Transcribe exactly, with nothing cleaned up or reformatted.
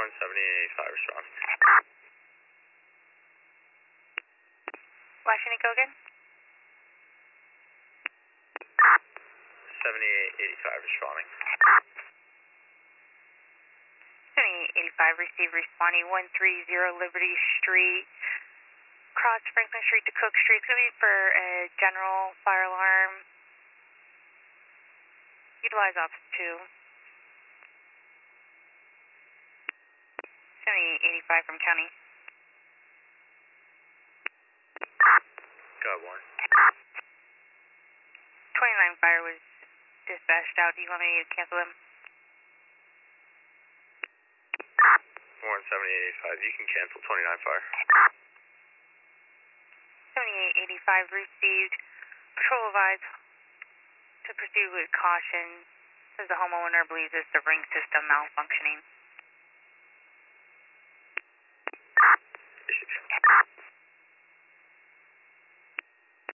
one seventy-eight eighty-five responding. Washington, go again? seventy-eight eighty-five responding. seventy-eight eighty-five, receive responding one thirty Liberty Street, cross Franklin Street to Cook Street. It's going to be for a general fire alarm. Utilize Office two. seventy-eight eighty-five from County. Got one. twenty-nine fire was dispatched out. Do you want me to cancel them? one seventy-eight eighty-five, you can cancel twenty-nine fire. seventy-eight eighty-five received. Patrol advised to proceed with caution. Says the homeowner believes it's the ring system malfunctioning.